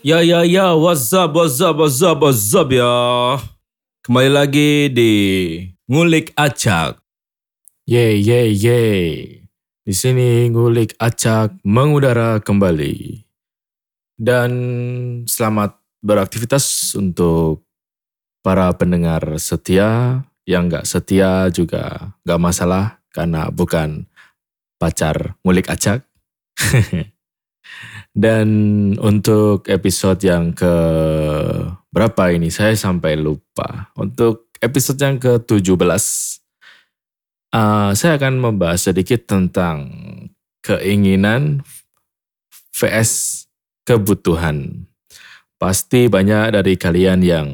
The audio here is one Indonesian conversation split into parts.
Ya, what's up ya. Kembali lagi di Ngulik Acak. Yeay. Di sini Ngulik Acak mengudara kembali. Dan selamat beraktivitas untuk para pendengar setia. Yang gak setia juga gak masalah karena bukan pacar Ngulik Acak. Dan untuk episode yang ke berapa ini saya sampai lupa. Untuk episode yang ke-17 saya akan membahas sedikit tentang keinginan vs kebutuhan. Pasti banyak dari kalian yang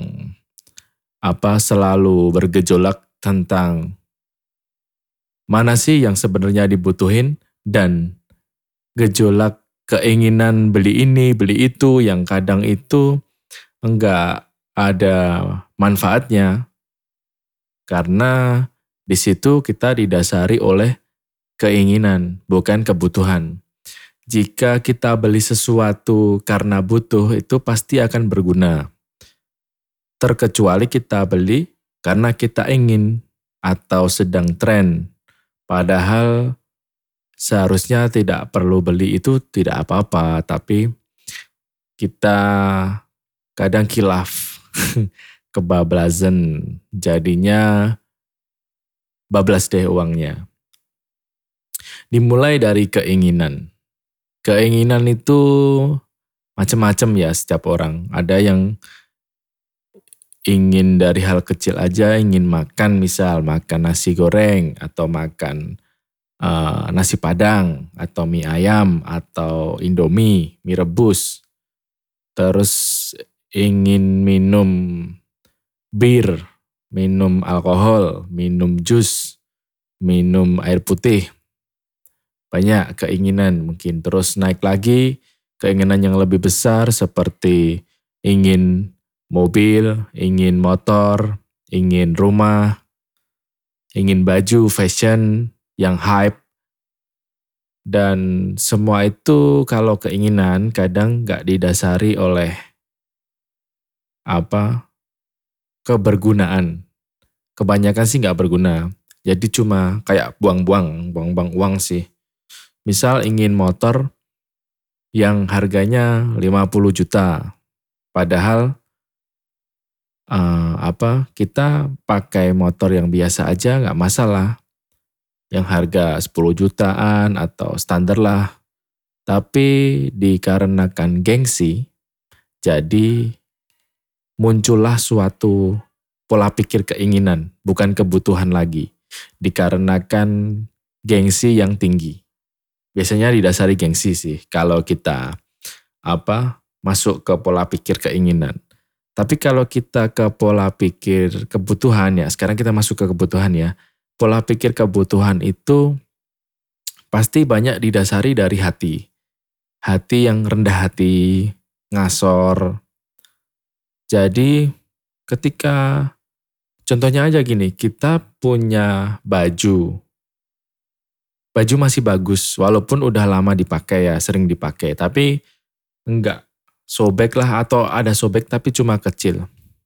selalu bergejolak tentang mana sih yang sebenarnya dibutuhin dan gejolak keinginan beli ini, beli itu yang kadang itu enggak ada manfaatnya. Karena di situ kita didasari oleh keinginan, bukan kebutuhan. Jika kita beli sesuatu karena butuh, itu pasti akan berguna. Terkecuali kita beli karena kita ingin atau sedang tren. Padahal seharusnya tidak perlu beli itu tidak apa-apa, tapi kita kadang khilaf, kebablasan, jadinya bablas deh uangnya. Dimulai dari keinginan. Keinginan itu macam-macam ya setiap orang. Ada yang ingin dari hal kecil aja, ingin makan misal makan nasi goreng atau makan nasi padang atau mie ayam atau indomie, mie rebus. Terus ingin minum bir, minum alkohol, minum jus, minum air putih. Banyak keinginan mungkin. Terus naik lagi keinginan yang lebih besar seperti ingin mobil, ingin motor, ingin rumah, ingin baju, fashion yang hype. Dan semua itu kalau keinginan kadang gak didasari oleh kebergunaan. Kebanyakan sih gak berguna. Jadi cuma kayak buang-buang uang sih. Misal ingin motor yang harganya 50 juta. Padahal kita pakai motor yang biasa aja gak masalah. Yang harga 10 jutaan atau standar lah. Tapi dikarenakan gengsi, jadi muncullah suatu pola pikir keinginan, bukan kebutuhan lagi. Dikarenakan gengsi yang tinggi. Biasanya didasari gengsi sih kalau kita masuk ke pola pikir keinginan. Tapi kalau kita ke pola pikir kebutuhan ya, sekarang kita masuk ke kebutuhan ya. Pola pikir kebutuhan itu pasti banyak didasari dari hati. Hati yang rendah hati, ngasor. Jadi ketika, contohnya aja gini, kita punya baju. Baju masih bagus, walaupun udah lama dipakai ya, sering dipakai. Tapi enggak sobek lah atau ada sobek tapi cuma kecil.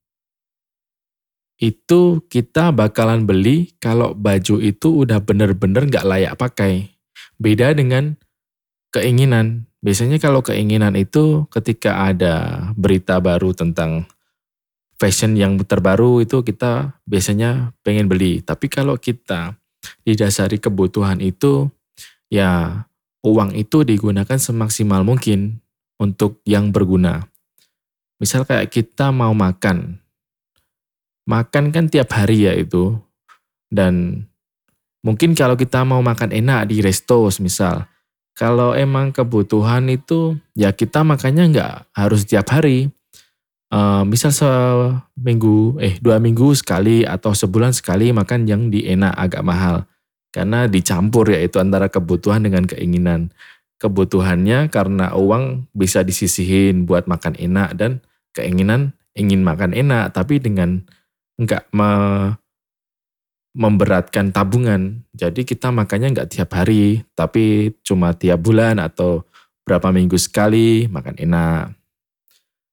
Itu kita bakalan beli kalau baju itu udah bener-bener gak layak pakai. Beda dengan keinginan. Biasanya kalau keinginan itu ketika ada berita baru tentang fashion yang terbaru itu kita biasanya pengen beli. Tapi kalau kita didasari kebutuhan itu, ya uang itu digunakan semaksimal mungkin untuk yang berguna. Misal kayak kita mau makan. Makan kan tiap hari ya itu. Dan mungkin kalau kita mau makan enak di resto misal. Kalau emang kebutuhan itu ya kita makannya nggak harus tiap hari. Misal 2 minggu sekali atau sebulan sekali makan yang di enak agak mahal. Karena dicampur yaitu antara kebutuhan dengan keinginan. Kebutuhannya karena uang bisa disisihin buat makan enak dan keinginan ingin makan enak tapi dengan enggak memberatkan tabungan. Jadi kita makannya enggak tiap hari, tapi cuma tiap bulan atau berapa minggu sekali makan enak.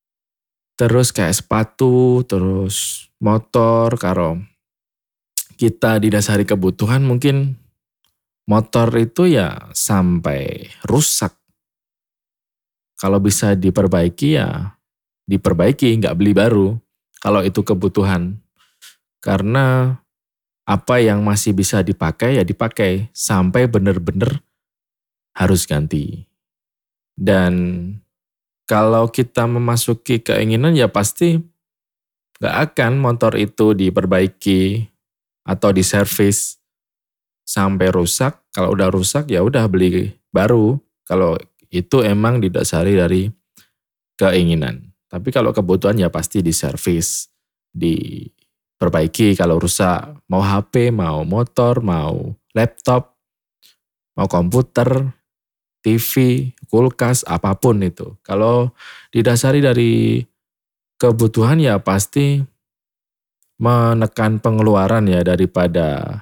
Terus kayak sepatu, terus motor, kalau kita didasari kebutuhan mungkin motor itu ya sampai rusak. Kalau bisa diperbaiki ya diperbaiki, nggak beli baru. Kalau itu kebutuhan. Karena apa yang masih bisa dipakai ya dipakai sampai benar-benar harus ganti. Dan kalau kita memasuki keinginan ya pasti nggak akan motor itu diperbaiki atau diservis sampai rusak. Kalau udah rusak ya udah beli baru. Kalau itu emang didasari dari keinginan. Tapi kalau kebutuhan ya pasti diservis, diperbaiki kalau rusak. Mau HP, mau motor, mau laptop, mau komputer, TV, kulkas, apapun itu. Kalau didasari dari kebutuhan ya pasti menekan pengeluaran ya daripada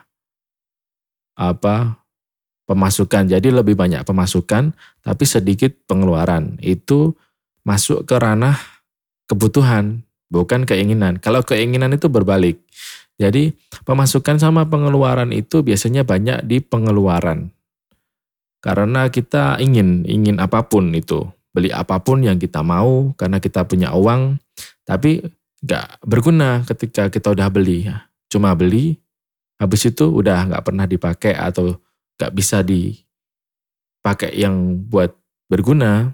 apa pemasukan. Jadi lebih banyak pemasukan tapi sedikit pengeluaran. Itu masuk ke ranah kebutuhan, bukan keinginan. Kalau keinginan itu berbalik. Jadi pemasukan sama pengeluaran itu biasanya banyak di pengeluaran. Karena kita ingin apapun itu. Beli apapun yang kita mau karena kita punya uang. Tapi gak berguna ketika kita udah beli. Cuma beli, habis itu udah gak pernah dipakai atau gak bisa dipakai yang buat berguna.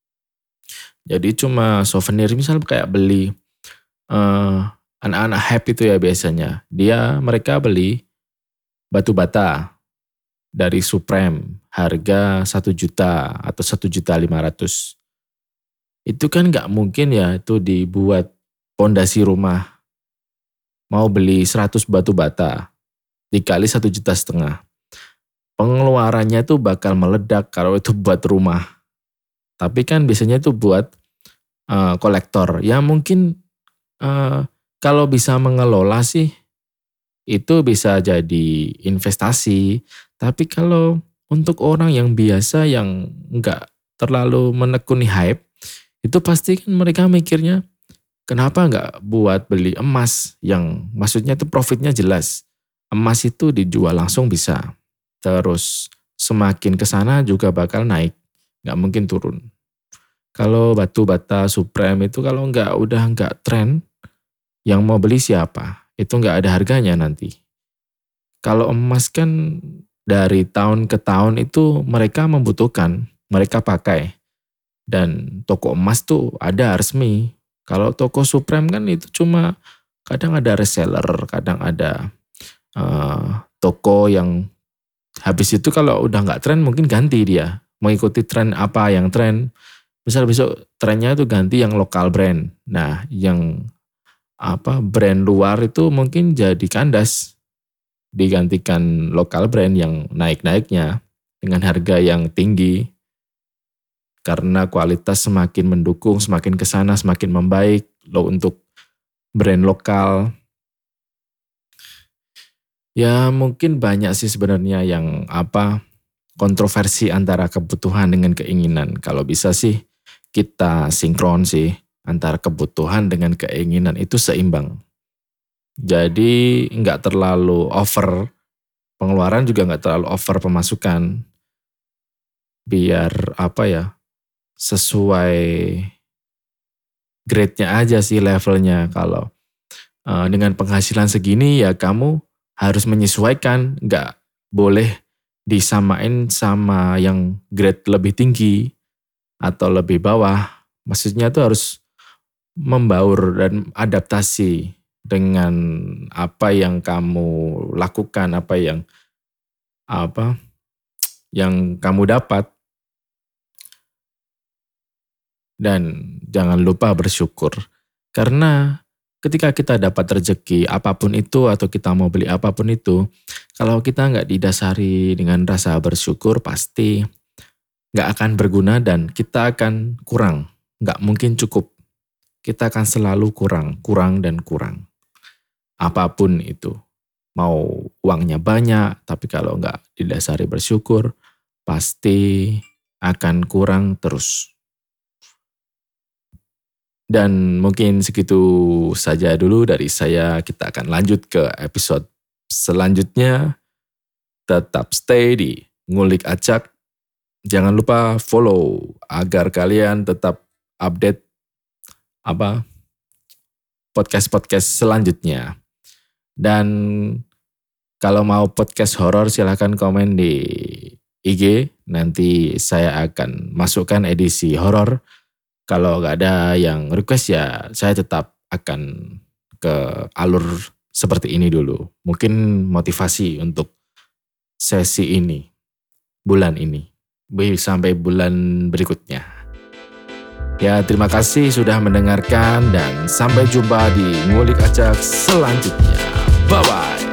Jadi cuma souvenir, misal kayak beli anak-anak hype itu ya biasanya. Mereka beli batu bata dari Supreme, harga 1 juta atau 1.500.000. Itu kan nggak mungkin ya itu dibuat pondasi rumah. Mau beli 100 batu bata, dikali 1,5 juta. Pengeluarannya tuh bakal meledak kalau itu buat rumah. Tapi kan biasanya itu buat kolektor. Ya mungkin kalau bisa mengelola sih itu bisa jadi investasi. Tapi kalau untuk orang yang biasa yang nggak terlalu menekuni hype, itu pasti kan mereka mikirnya kenapa nggak buat beli emas yang maksudnya itu profitnya jelas. Emas itu dijual langsung bisa. Terus semakin ke sana juga bakal naik, nggak mungkin turun. Kalau batu bata Supreme itu kalau udah nggak tren, yang mau beli siapa? Itu nggak ada harganya nanti. Kalau emas kan dari tahun ke tahun itu mereka membutuhkan, mereka pakai. Dan toko emas tuh ada resmi. Kalau toko Supreme kan itu cuma kadang ada reseller, kadang ada toko yang habis itu kalau udah nggak tren mungkin ganti dia. Mengikuti tren apa yang tren. Misal besok trennya itu ganti yang lokal brand. Nah yang brand luar itu mungkin jadi kandas. Digantikan lokal brand yang naik-naiknya dengan harga yang tinggi. Karena kualitas semakin mendukung, semakin kesana, semakin membaik untuk brand lokal. Ya mungkin banyak sih sebenarnya yang kontroversi antara kebutuhan dengan keinginan. Kalau bisa sih kita sinkron sih antara kebutuhan dengan keinginan itu seimbang. Jadi nggak terlalu over pengeluaran juga nggak terlalu over pemasukan. Biar sesuai grade-nya aja sih levelnya. Kalau dengan penghasilan segini ya kamu harus menyesuaikan, nggak boleh disamain sama yang grade lebih tinggi atau lebih bawah. Maksudnya tuh harus membaur dan adaptasi dengan apa yang kamu lakukan, apa yang kamu dapat. Dan jangan lupa bersyukur. Karena ketika kita dapat rezeki apapun itu atau kita mau beli apapun itu, kalau kita nggak didasari dengan rasa bersyukur pasti nggak akan berguna dan kita akan kurang. Nggak mungkin cukup. Kita akan selalu kurang dan kurang. Apapun itu. Mau uangnya banyak, tapi kalau nggak didasari bersyukur, pasti akan kurang terus. Dan mungkin segitu saja dulu dari saya. Kita akan lanjut ke episode selanjutnya. Tetap stay di Ngulik Acak. Jangan lupa follow agar kalian tetap update podcast-podcast selanjutnya. Dan kalau mau podcast horor silahkan komen di IG. Nanti saya akan masukkan edisi horor. Kalau nggak ada yang request ya saya tetap akan ke alur seperti ini dulu. Mungkin motivasi untuk sesi ini, bulan ini. Sampai bulan berikutnya. Ya, terima kasih sudah mendengarkan dan sampai jumpa di Ngulik Acak selanjutnya. Bye-bye.